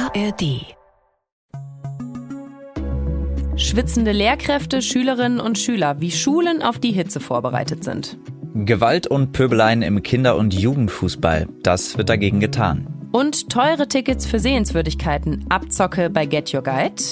ARD. Schwitzende Lehrkräfte, Schülerinnen und Schüler, wie Schulen auf die Hitze vorbereitet sind. Gewalt und Pöbeleien im Kinder- und Jugendfußball, das wird dagegen getan. Und teure Tickets für Sehenswürdigkeiten, Abzocke bei Get Your Guide.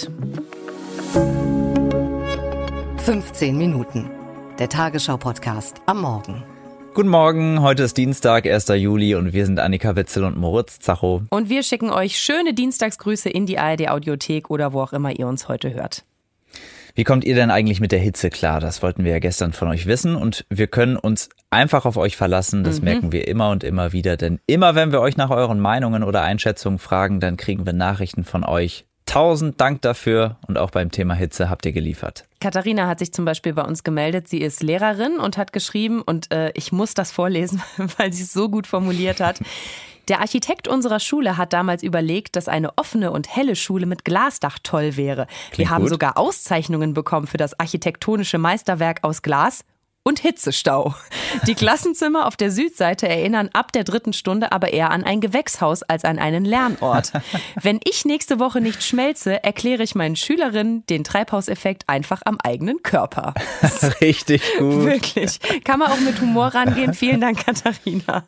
15 Minuten. Der Tagesschau-Podcast am Morgen. Guten Morgen, heute ist Dienstag, 1. Juli und wir sind Annika Witzel und Moritz Zacho. Und wir schicken euch schöne Dienstagsgrüße in die ARD-Audiothek oder wo auch immer ihr uns heute hört. Wie kommt ihr denn eigentlich mit der Hitze klar? Das wollten wir ja gestern von euch wissen und wir können uns einfach auf euch verlassen. Das merken wir immer und immer wieder, denn immer wenn wir euch nach euren Meinungen oder Einschätzungen fragen, dann kriegen wir Nachrichten von euch. 1000 Dank dafür und auch beim Thema Hitze habt ihr geliefert. Katharina hat sich zum Beispiel bei uns gemeldet. Sie ist Lehrerin und hat geschrieben, und ich muss das vorlesen, weil sie es so gut formuliert hat. Der Architekt unserer Schule hat damals überlegt, dass eine offene und helle Schule mit Glasdach toll wäre. Wir haben sogar Auszeichnungen bekommen für das architektonische Meisterwerk aus Glas und Hitzestau. Die Klassenzimmer auf der Südseite erinnern ab der 3. Stunde aber eher an ein Gewächshaus als an einen Lernort. Wenn ich nächste Woche nicht schmelze, erkläre ich meinen Schülerinnen den Treibhauseffekt einfach am eigenen Körper. Richtig gut. Wirklich. Kann man auch mit Humor rangehen. Vielen Dank, Katharina.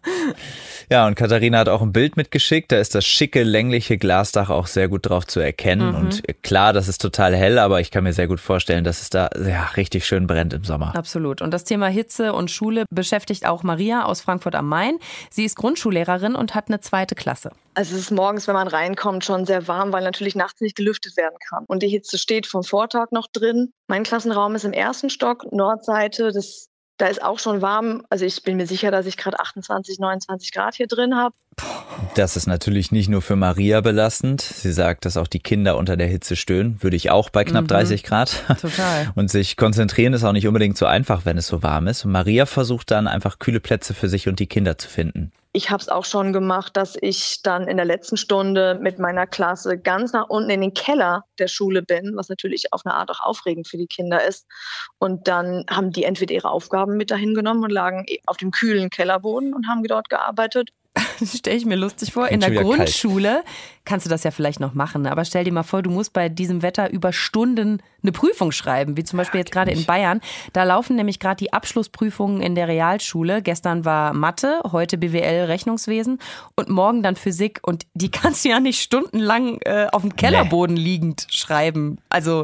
Ja, und Katharina hat auch ein Bild mitgeschickt. Da ist das schicke, längliche Glasdach auch sehr gut drauf zu erkennen. Und klar, das ist total hell, aber ich kann mir sehr gut vorstellen, dass es da richtig schön brennt im Sommer. Absolut. Und das Thema Hitze und Schule beschäftigt auch Maria aus Frankfurt am Main. Sie ist Grundschullehrerin und hat eine 2. Klasse. Also es ist morgens, wenn man reinkommt, schon sehr warm, weil natürlich nachts nicht gelüftet werden kann. Und die Hitze steht vom Vortag noch drin. Mein Klassenraum ist im 1. Stock, Nordseite. Da ist auch schon warm. Also ich bin mir sicher, dass ich gerade 28, 29 Grad hier drin habe. Das ist natürlich nicht nur für Maria belastend. Sie sagt, dass auch die Kinder unter der Hitze stöhnen. Würde ich auch bei knapp 30 Grad. Total. Und sich konzentrieren ist auch nicht unbedingt so einfach, wenn es so warm ist. Und Maria versucht dann einfach kühle Plätze für sich und die Kinder zu finden. Ich habe es auch schon gemacht, dass ich dann in der letzten Stunde mit meiner Klasse ganz nach unten in den Keller der Schule bin, was natürlich auf eine Art auch aufregend für die Kinder ist. Und dann haben die entweder ihre Aufgaben mit dahin genommen und lagen auf dem kühlen Kellerboden und haben dort gearbeitet. Das stelle ich mir lustig vor. In der Grundschule kannst du das ja vielleicht noch machen, aber stell dir mal vor, du musst bei diesem Wetter über Stunden eine Prüfung schreiben, wie zum Beispiel jetzt gerade in Bayern. Da laufen nämlich gerade die Abschlussprüfungen in der Realschule. Gestern war Mathe, heute BWL, Rechnungswesen und morgen dann Physik. Und die kannst du ja nicht stundenlang auf dem Kellerboden liegend schreiben. Also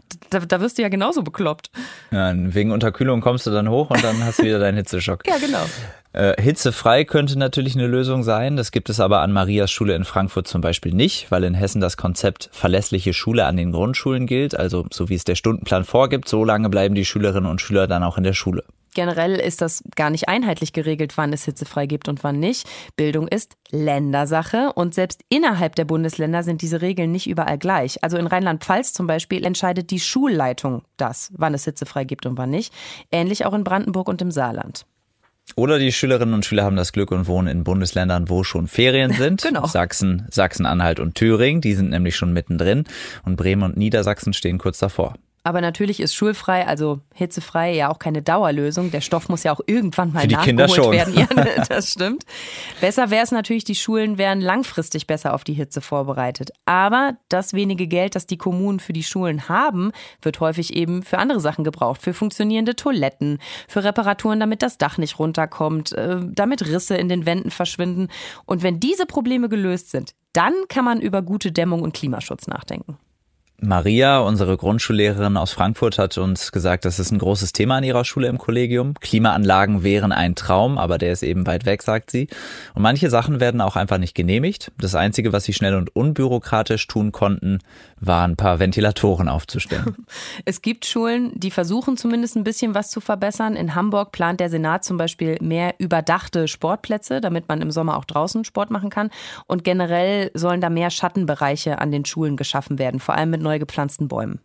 da wirst du ja genauso bekloppt. Ja, wegen Unterkühlung kommst du dann hoch und dann hast du wieder deinen Hitzeschock. Ja, genau. Hitzefrei könnte natürlich eine Lösung sein. Das gibt es aber an Marias Schule in Frankfurt zum Beispiel nicht, weil in Hessen das Konzept verlässliche Schule an den Grundschulen gilt. Also so wie es der Stundenplan vorgibt, so lange bleiben die Schülerinnen und Schüler dann auch in der Schule. Generell ist das gar nicht einheitlich geregelt, wann es hitzefrei gibt und wann nicht. Bildung ist Ländersache und selbst innerhalb der Bundesländer sind diese Regeln nicht überall gleich. Also in Rheinland-Pfalz zum Beispiel entscheidet die Schulleitung das, wann es hitzefrei gibt und wann nicht. Ähnlich auch in Brandenburg und im Saarland. Oder die Schülerinnen und Schüler haben das Glück und wohnen in Bundesländern, wo schon Ferien sind. Genau. Sachsen, Sachsen-Anhalt und Thüringen, die sind nämlich schon mittendrin. Und Bremen und Niedersachsen stehen kurz davor. Aber natürlich ist schulfrei, also hitzefrei, ja auch keine Dauerlösung. Der Stoff muss ja auch irgendwann mal für die nachgeholt Kinder schon werden. Ja, das stimmt. Besser wäre es natürlich, die Schulen wären langfristig besser auf die Hitze vorbereitet. Aber das wenige Geld, das die Kommunen für die Schulen haben, wird häufig eben für andere Sachen gebraucht. Für funktionierende Toiletten, für Reparaturen, damit das Dach nicht runterkommt, damit Risse in den Wänden verschwinden. Und wenn diese Probleme gelöst sind, dann kann man über gute Dämmung und Klimaschutz nachdenken. Maria, unsere Grundschullehrerin aus Frankfurt, hat uns gesagt, das ist ein großes Thema an ihrer Schule im Kollegium. Klimaanlagen wären ein Traum, aber der ist eben weit weg, sagt sie. Und manche Sachen werden auch einfach nicht genehmigt. Das Einzige, was sie schnell und unbürokratisch tun konnten, war ein paar Ventilatoren aufzustellen. Es gibt Schulen, die versuchen zumindest ein bisschen was zu verbessern. In Hamburg plant der Senat zum Beispiel mehr überdachte Sportplätze, damit man im Sommer auch draußen Sport machen kann. Und generell sollen da mehr Schattenbereiche an den Schulen geschaffen werden, vor allem mit neu gepflanzten Bäumen.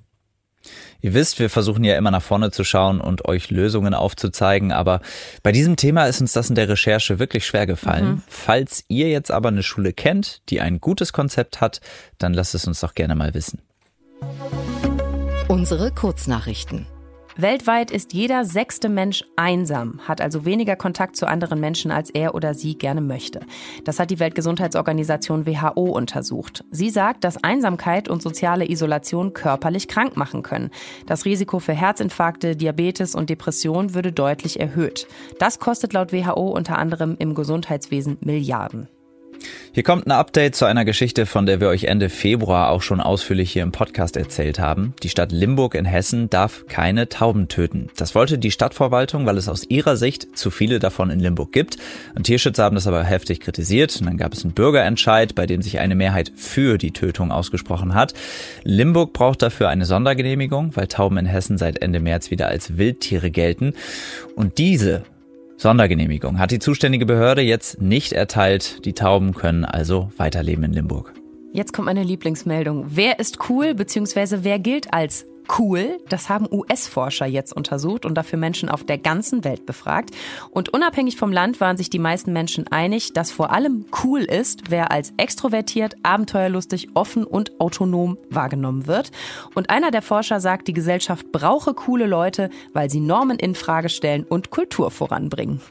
Ihr wisst, wir versuchen ja immer nach vorne zu schauen und euch Lösungen aufzuzeigen, aber bei diesem Thema ist uns das in der Recherche wirklich schwer gefallen. Falls ihr jetzt aber eine Schule kennt, die ein gutes Konzept hat, dann lasst es uns doch gerne mal wissen. Unsere Kurznachrichten. Weltweit ist jeder 6. Mensch einsam, hat also weniger Kontakt zu anderen Menschen, als er oder sie gerne möchte. Das hat die Weltgesundheitsorganisation WHO untersucht. Sie sagt, dass Einsamkeit und soziale Isolation körperlich krank machen können. Das Risiko für Herzinfarkte, Diabetes und Depression würde deutlich erhöht. Das kostet laut WHO unter anderem im Gesundheitswesen Milliarden. Hier kommt ein Update zu einer Geschichte, von der wir euch Ende Februar auch schon ausführlich hier im Podcast erzählt haben. Die Stadt Limburg in Hessen darf keine Tauben töten. Das wollte die Stadtverwaltung, weil es aus ihrer Sicht zu viele davon in Limburg gibt. Und Tierschützer haben das aber heftig kritisiert. Und dann gab es einen Bürgerentscheid, bei dem sich eine Mehrheit für die Tötung ausgesprochen hat. Limburg braucht dafür eine Sondergenehmigung, weil Tauben in Hessen seit Ende März wieder als Wildtiere gelten. Und diese Sondergenehmigung hat die zuständige Behörde jetzt nicht erteilt. Die Tauben können also weiterleben in Limburg. Jetzt kommt meine Lieblingsmeldung. Wer ist cool bzw. wer gilt als cool? Das haben US-Forscher jetzt untersucht und dafür Menschen auf der ganzen Welt befragt. Und unabhängig vom Land waren sich die meisten Menschen einig, dass vor allem cool ist, wer als extrovertiert, abenteuerlustig, offen und autonom wahrgenommen wird. Und einer der Forscher sagt, die Gesellschaft brauche coole Leute, weil sie Normen in Frage stellen und Kultur voranbringen.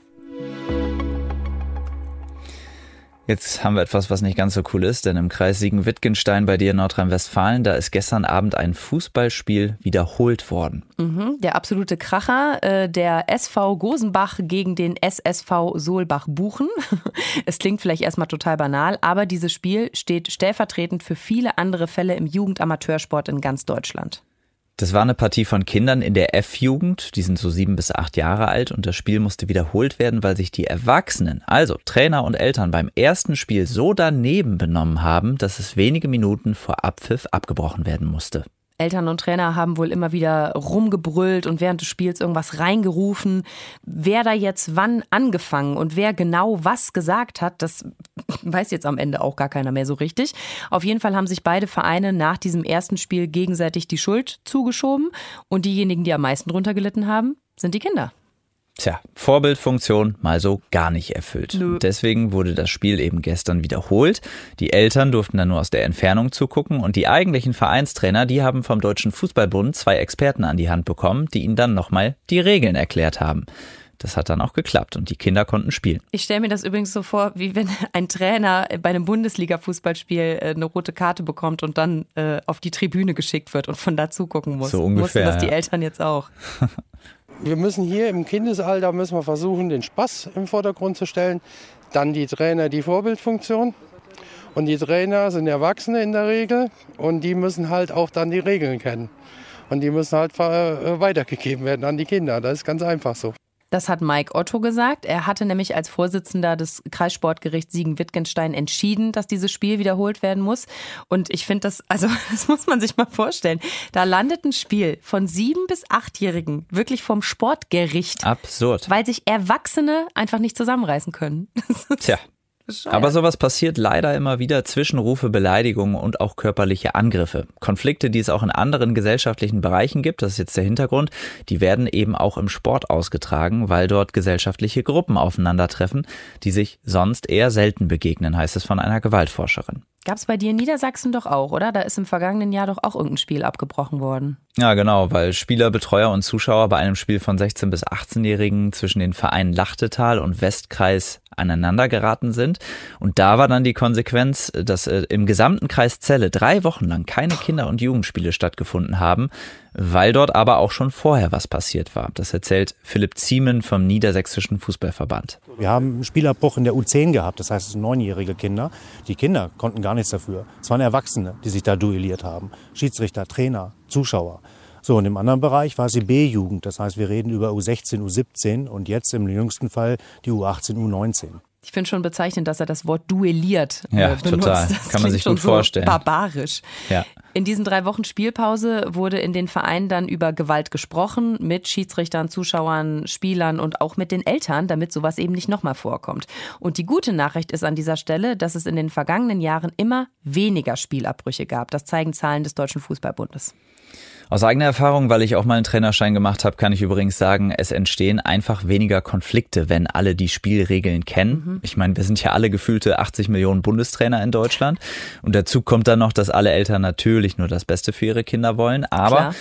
Jetzt haben wir etwas, was nicht ganz so cool ist, denn im Kreis Siegen-Wittgenstein bei dir in Nordrhein-Westfalen, da ist gestern Abend ein Fußballspiel wiederholt worden. Der absolute Kracher, der SV Gosenbach gegen den SSV Solbach-Buchen. Es klingt vielleicht erstmal total banal, aber dieses Spiel steht stellvertretend für viele andere Fälle im Jugendamateursport in ganz Deutschland. Das war eine Partie von Kindern in der F-Jugend, die sind so 7 bis 8 Jahre alt und das Spiel musste wiederholt werden, weil sich die Erwachsenen, also Trainer und Eltern, beim ersten Spiel so daneben benommen haben, dass es wenige Minuten vor Abpfiff abgebrochen werden musste. Eltern und Trainer haben wohl immer wieder rumgebrüllt und während des Spiels irgendwas reingerufen. Wer da jetzt wann angefangen und wer genau was gesagt hat, das weiß jetzt am Ende auch gar keiner mehr so richtig. Auf jeden Fall haben sich beide Vereine nach diesem ersten Spiel gegenseitig die Schuld zugeschoben. Und diejenigen, die am meisten drunter gelitten haben, sind die Kinder. Tja, Vorbildfunktion mal so gar nicht erfüllt. Und deswegen wurde das Spiel eben gestern wiederholt. Die Eltern durften dann nur aus der Entfernung zugucken und die eigentlichen Vereinstrainer, die haben vom Deutschen Fußballbund 2 Experten an die Hand bekommen, die ihnen dann nochmal die Regeln erklärt haben. Das hat dann auch geklappt und die Kinder konnten spielen. Ich stelle mir das übrigens so vor, wie wenn ein Trainer bei einem Bundesliga-Fußballspiel eine rote Karte bekommt und dann auf die Tribüne geschickt wird und von da zugucken muss. So ungefähr. Mussten das die Eltern jetzt auch. Wir müssen hier im Kindesalter versuchen, den Spaß im Vordergrund zu stellen. Dann die Trainer, die Vorbildfunktion. Und die Trainer sind Erwachsene in der Regel und die müssen halt auch dann die Regeln kennen. Und die müssen halt weitergegeben werden an die Kinder. Das ist ganz einfach so. Das hat Mike Otto gesagt. Er hatte nämlich als Vorsitzender des Kreissportgerichts Siegen-Wittgenstein entschieden, dass dieses Spiel wiederholt werden muss. Und ich finde das muss man sich mal vorstellen. Da landet ein Spiel von 7- bis 8-Jährigen wirklich vom Sportgericht. Absurd. Weil sich Erwachsene einfach nicht zusammenreißen können. Tja. Aber sowas passiert leider immer wieder, Zwischenrufe, Beleidigungen und auch körperliche Angriffe. Konflikte, die es auch in anderen gesellschaftlichen Bereichen gibt, das ist jetzt der Hintergrund, die werden eben auch im Sport ausgetragen, weil dort gesellschaftliche Gruppen aufeinandertreffen, die sich sonst eher selten begegnen, heißt es von einer Gewaltforscherin. Gab es bei dir in Niedersachsen doch auch, oder? Da ist im vergangenen Jahr doch auch irgendein Spiel abgebrochen worden. Ja, genau, weil Spieler, Betreuer und Zuschauer bei einem Spiel von 16- bis 18-Jährigen zwischen den Vereinen Lachtetal und Westkreis aneinander geraten sind. Und da war dann die Konsequenz, dass im gesamten Kreis Celle 3 Wochen lang keine Kinder- und Jugendspiele stattgefunden haben, weil dort aber auch schon vorher was passiert war. Das erzählt Philipp Ziemen vom Niedersächsischen Fußballverband. Wir haben einen Spielabbruch in der U10 gehabt, das heißt, es sind 9-jährige Kinder. Die Kinder konnten gar nichts dafür. Es waren Erwachsene, die sich da duelliert haben. Schiedsrichter, Trainer, Zuschauer. So, und im anderen Bereich war es die B-Jugend. Das heißt, wir reden über U16, U17 und jetzt im jüngsten Fall die U18, U19. Ich finde schon bezeichnend, dass er das Wort duelliert benutzt. Total. Das kann man sich gut so vorstellen. Barbarisch. Ja. In diesen 3 Wochen Spielpause wurde in den Vereinen dann über Gewalt gesprochen, mit Schiedsrichtern, Zuschauern, Spielern und auch mit den Eltern, damit sowas eben nicht nochmal vorkommt. Und die gute Nachricht ist an dieser Stelle, dass es in den vergangenen Jahren immer weniger Spielabbrüche gab. Das zeigen Zahlen des Deutschen Fußballbundes. Aus eigener Erfahrung, weil ich auch mal einen Trainerschein gemacht habe, kann ich übrigens sagen, es entstehen einfach weniger Konflikte, wenn alle die Spielregeln kennen. Ich meine, wir sind ja alle gefühlte 80 Millionen Bundestrainer in Deutschland. Und dazu kommt dann noch, dass alle Eltern natürlich nur das Beste für ihre Kinder wollen. Aber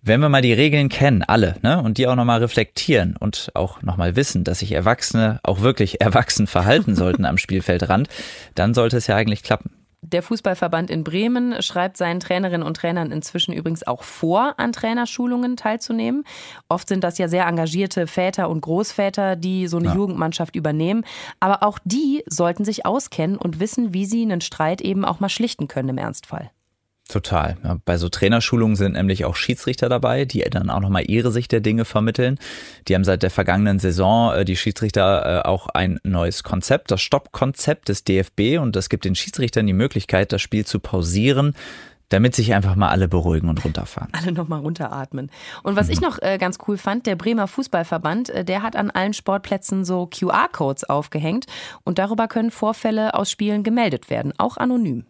Wenn wir mal die Regeln kennen, alle, ne, und die auch nochmal reflektieren und auch nochmal wissen, dass sich Erwachsene auch wirklich erwachsen verhalten sollten am Spielfeldrand, dann sollte es ja eigentlich klappen. Der Fußballverband in Bremen schreibt seinen Trainerinnen und Trainern inzwischen übrigens auch vor, an Trainerschulungen teilzunehmen. Oft sind das ja sehr engagierte Väter und Großväter, die so eine Jugendmannschaft übernehmen. Aber auch die sollten sich auskennen und wissen, wie sie einen Streit eben auch mal schlichten können im Ernstfall. Total. Ja, bei so Trainerschulungen sind nämlich auch Schiedsrichter dabei, die dann auch nochmal ihre Sicht der Dinge vermitteln. Die haben seit der vergangenen Saison, die Schiedsrichter, auch ein neues Konzept, das Stoppkonzept des DFB. Und das gibt den Schiedsrichtern die Möglichkeit, das Spiel zu pausieren, damit sich einfach mal alle beruhigen und runterfahren. Alle nochmal runteratmen. Und was ich noch ganz cool fand, der Bremer Fußballverband, der hat an allen Sportplätzen so QR-Codes aufgehängt. Und darüber können Vorfälle aus Spielen gemeldet werden, auch anonym.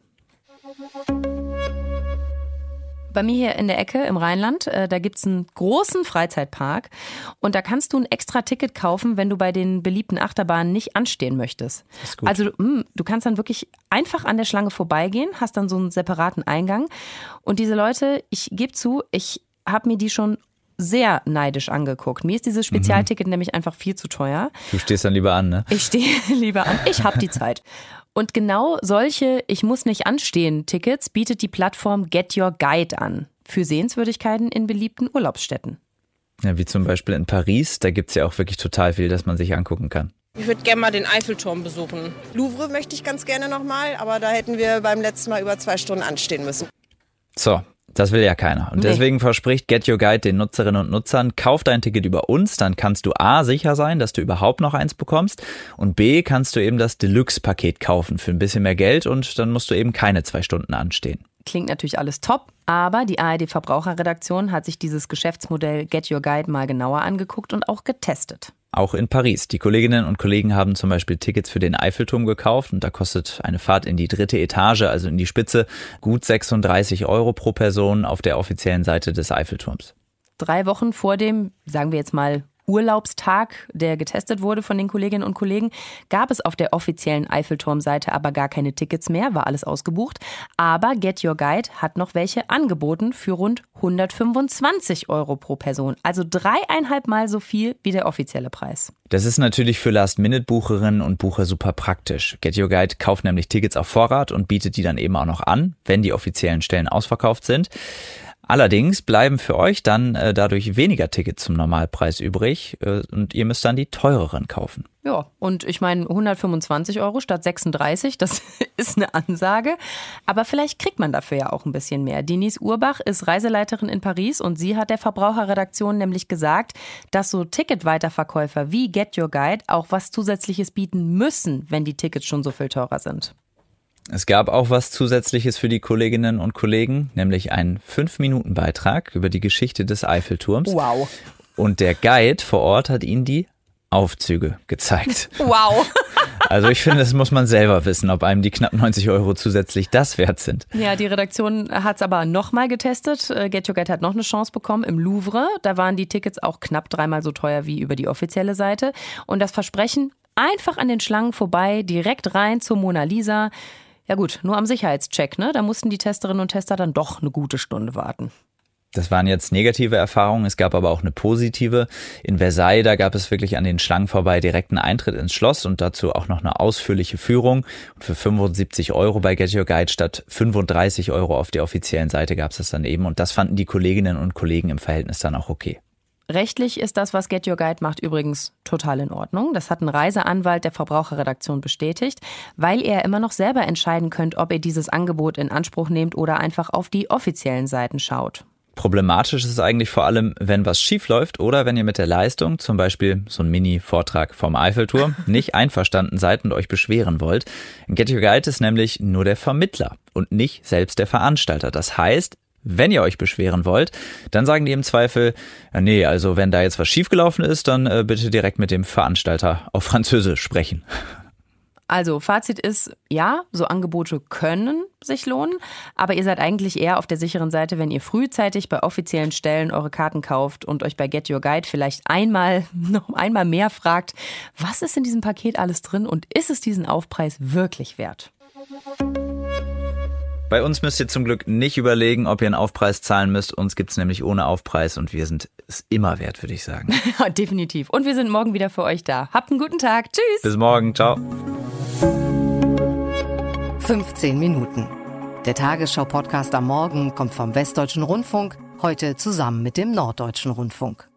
Bei mir hier in der Ecke im Rheinland, da gibt es einen großen Freizeitpark und da kannst du ein extra Ticket kaufen, wenn du bei den beliebten Achterbahnen nicht anstehen möchtest. Das ist gut. Also du kannst dann wirklich einfach an der Schlange vorbeigehen, hast dann so einen separaten Eingang und diese Leute, ich gebe zu, ich habe mir die schon sehr neidisch angeguckt. Mir ist dieses Spezialticket nämlich einfach viel zu teuer. Du stehst dann lieber an, ne? Ich stehe lieber an, ich habe die Zeit. Und genau solche Ich muss nicht anstehen Tickets bietet die Plattform Get Your Guide an. Für Sehenswürdigkeiten in beliebten Urlaubsstätten. Ja, wie zum Beispiel in Paris, da gibt's ja auch wirklich total viel, das man sich angucken kann. Ich würde gerne mal den Eiffelturm besuchen. Louvre möchte ich ganz gerne nochmal, aber da hätten wir beim letzten Mal über 2 Stunden anstehen müssen. So, das will ja keiner. Und deswegen verspricht Get Your Guide den Nutzerinnen und Nutzern, kauf dein Ticket über uns, dann kannst du A, sicher sein, dass du überhaupt noch eins bekommst und B, kannst du eben das Deluxe-Paket kaufen für ein bisschen mehr Geld und dann musst du eben keine 2 Stunden anstehen. Klingt natürlich alles top, aber die ARD-Verbraucherredaktion hat sich dieses Geschäftsmodell Get Your Guide mal genauer angeguckt und auch getestet. Auch in Paris. Die Kolleginnen und Kollegen haben zum Beispiel Tickets für den Eiffelturm gekauft und da kostet eine Fahrt in die 3. Etage, also in die Spitze, gut 36 € pro Person auf der offiziellen Seite des Eiffelturms. 3 Wochen vor dem, sagen wir jetzt mal, Urlaubstag, der getestet wurde von den Kolleginnen und Kollegen, gab es auf der offiziellen Eiffelturm-Seite aber gar keine Tickets mehr, war alles ausgebucht. Aber Get Your Guide hat noch welche angeboten für rund 125 € pro Person. Also 3,5 Mal so viel wie der offizielle Preis. Das ist natürlich für Last-Minute-Bucherinnen und Bucher super praktisch. Get Your Guide kauft nämlich Tickets auf Vorrat und bietet die dann eben auch noch an, wenn die offiziellen Stellen ausverkauft sind. Allerdings bleiben für euch dann dadurch weniger Tickets zum Normalpreis übrig und ihr müsst dann die teureren kaufen. Ja, und ich meine 125 € statt 36, das ist eine Ansage. Aber vielleicht kriegt man dafür ja auch ein bisschen mehr. Denise Urbach ist Reiseleiterin in Paris und sie hat der Verbraucherredaktion nämlich gesagt, dass so Ticketweiterverkäufer wie Get Your Guide auch was Zusätzliches bieten müssen, wenn die Tickets schon so viel teurer sind. Es gab auch was Zusätzliches für die Kolleginnen und Kollegen, nämlich einen 5-Minuten-Beitrag über die Geschichte des Eiffelturms. Wow. Und der Guide vor Ort hat ihnen die Aufzüge gezeigt. Wow. Also ich finde, das muss man selber wissen, ob einem die knapp 90 € zusätzlich das wert sind. Ja, die Redaktion hat es aber nochmal getestet. Get Your Guide hat noch eine Chance bekommen im Louvre. Da waren die Tickets auch knapp 3-mal so teuer wie über die offizielle Seite. Und das Versprechen, einfach an den Schlangen vorbei, direkt rein zur Mona Lisa. Ja gut, nur am Sicherheitscheck, ne? Da mussten die Testerinnen und Tester dann doch eine gute Stunde warten. Das waren jetzt negative Erfahrungen, es gab aber auch eine positive. In Versailles, da gab es wirklich an den Schlangen vorbei direkten Eintritt ins Schloss und dazu auch noch eine ausführliche Führung. Und für 75 € bei Get Your Guide statt 35 € auf der offiziellen Seite gab es das dann eben. Und das fanden die Kolleginnen und Kollegen im Verhältnis dann auch okay. Rechtlich ist das, was Get Your Guide macht, übrigens total in Ordnung. Das hat ein Reiseanwalt der Verbraucherredaktion bestätigt, weil ihr immer noch selber entscheiden könnt, ob ihr dieses Angebot in Anspruch nehmt oder einfach auf die offiziellen Seiten schaut. Problematisch ist es eigentlich vor allem, wenn was schief läuft oder wenn ihr mit der Leistung, zum Beispiel so ein Mini-Vortrag vom Eiffelturm, nicht einverstanden seid und euch beschweren wollt. Get Your Guide ist nämlich nur der Vermittler und nicht selbst der Veranstalter. Das heißt, wenn ihr euch beschweren wollt, dann sagen die im Zweifel, ja, nee, also wenn da jetzt was schiefgelaufen ist, dann bitte direkt mit dem Veranstalter auf Französisch sprechen. Also Fazit ist, ja, so Angebote können sich lohnen, aber ihr seid eigentlich eher auf der sicheren Seite, wenn ihr frühzeitig bei offiziellen Stellen eure Karten kauft und euch bei Get Your Guide vielleicht noch einmal mehr fragt, was ist in diesem Paket alles drin und ist es diesen Aufpreis wirklich wert? Bei uns müsst ihr zum Glück nicht überlegen, ob ihr einen Aufpreis zahlen müsst. Uns gibt's nämlich ohne Aufpreis und wir sind es immer wert, würde ich sagen. Definitiv. Und wir sind morgen wieder für euch da. Habt einen guten Tag. Tschüss. Bis morgen. Ciao. 15 Minuten. Der Tagesschau-Podcast am Morgen kommt vom Westdeutschen Rundfunk, heute zusammen mit dem Norddeutschen Rundfunk.